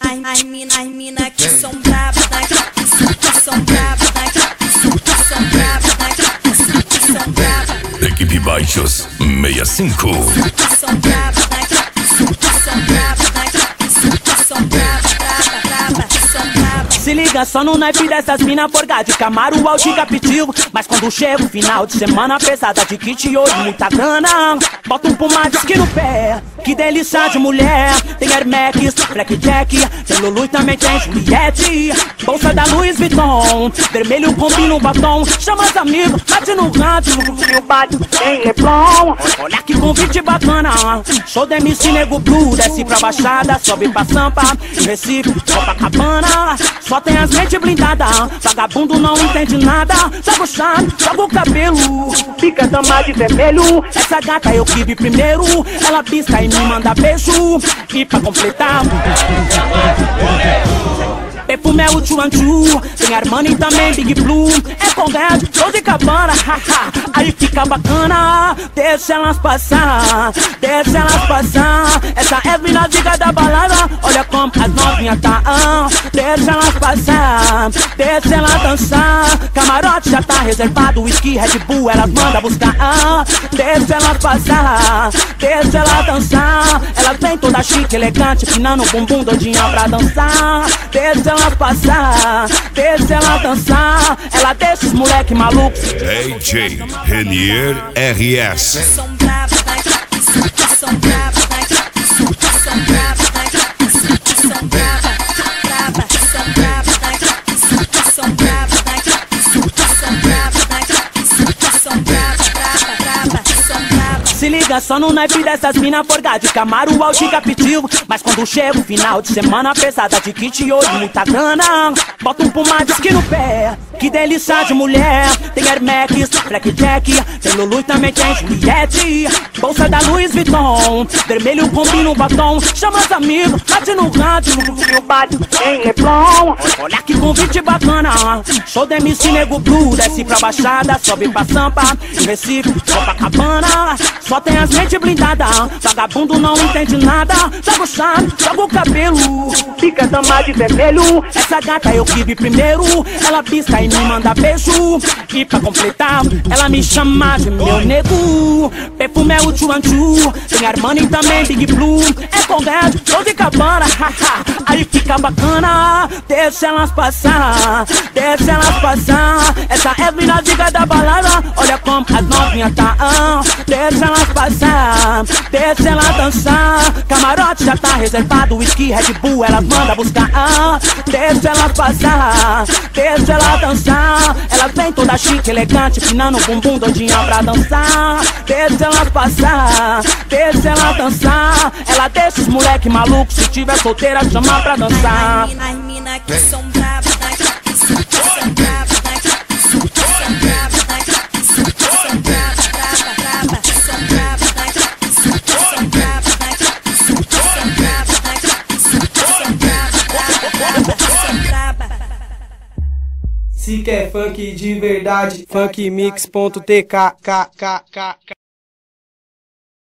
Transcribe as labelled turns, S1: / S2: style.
S1: As mina que são bravas, que são bravas, que são bravas, que são bravas.
S2: Equipe Baixos 65.
S1: Que são bravas, que são bravas, que são bravas, brava, que são bravas.
S3: Se liga só no naipe dessas mina forgada de Camaro, Audi, Capitivo. Mas quando chega o final de semana pesada de kit hoje muita grana, bota um Pumadisque no pé, que delícia de mulher. Tem Air Max, Blackjack, tem Lulu e também tem Juliette. Bolsa da Louis Vuitton, vermelho combina o batom. Chama os amigos, bate no rádio, e o bate tem Leblon. Olha que convite bacana, show da MC Nego Blue. Desce pra Baixada, sobe pra Sampa, Recife, Copacabana. Só tem as mentes blindadas, vagabundo não entende nada. Joga o chave, joga o cabelo, fica dama de vermelho. Essa gata eu que vi primeiro, ela pisca e me manda beijo. E pra completar, perfume é o Chuanchu, tem Armani também, Big Blue. É Colgate, Dolce & Gabbana, haha, aí fica bacana. Deixa elas passar, deixa elas passar. Essa é a mina diga da balada, olha como as novinhas tá. Deixa elas passar, deixa elas dançar. Camarote já tá reservado, whisky, Red Bull, elas mandam buscar. Deixa elas passar, deixa elas dançar. Elas vem toda chique, elegante, pinando o bumbum, doidinha pra dançar. Deixa elas passar, deixa ela dançar. Ela deixa os moleque malucos.
S2: DJ Renier RS.
S1: Que são bravas, que são bravas, que são bravas, que são bravas, brava, que são bravas, que são bravas, que são bravas, que são bravas, brava, que são bravas.
S3: Se liga só no naipe dessas mina forgada de Camaro, Audi, Capitivo. Mas quando chega o final de semana pesada de kit hoje muita grana, bota um Pumadisque no pé, que delícia de mulher. Tem Air Max, Blackjack, tem Lulu e também tem Juliette. Bolsa da Louis Vuitton, vermelho combina o batom. Chama os amigos, bate no rádio, e o bate tem Leblon. Olha que convite bacana, show da MC Nego Blue. Desce pra Baixada, sobe pra Sampa, Recife, Copacabana. Só tem as mentes blindadas, vagabundo não entende nada. Joga o chave, joga o cabelo, fica dama de vermelho. Essa gata eu que vi primeiro, ela pisca e me manda beijo. E pra completar, ela me chama de meu nego. Perfume é o Chuanchu, tem Armani também, Big Blue. É Colgate, Dolce & Gabbana, haha, aí fica bacana. Deixa elas passar, deixa elas passar. Essa é a mina diga da balada, olha como as novinhas tá. Deixa elas passar, deixa elas dançar. Camarote já tá reservado, whisky, Red Bull, elas mandam buscar. Deixa elas passar, deixa elas dançar. Elas vem toda chique, elegante, pinando o bumbum, doidinha pra dançar. Deixa elas passar, deixa elas dançar. Ela deixa os moleque malucos, se tiver solteira chama pra dançar.
S1: As mina que são bravas, que são bravas, que são bravas, que são bravas, brava, que são bravas, que são bravas, que são bravas, que são bravas, brava, que são bravas.
S4: Se quer funk de verdade, funkmix.tk.